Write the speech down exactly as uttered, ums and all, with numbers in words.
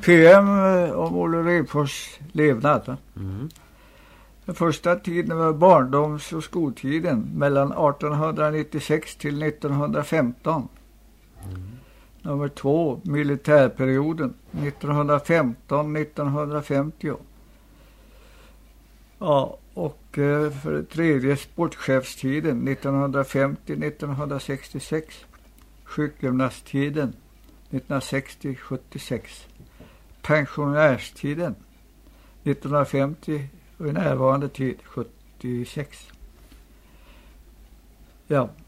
P M om Olle Redfors levnad. Mm. Den första tiden var barndoms- och skoltiden mellan arton nittiosex till nittonhundrafemton. Mm. Nummer två, militärperioden nittonhundrafemton till nittonhundrafemtio. Ja, och för det tredje sportchefstiden nittonhundrafemtio till nittonhundrasextiosex. Sjukgymnasttiden nittonhundrasextio till sjuttiosex. Pensionärstiden nittonhundrafemtio och i närvarande tid sjuttiosex. Ja,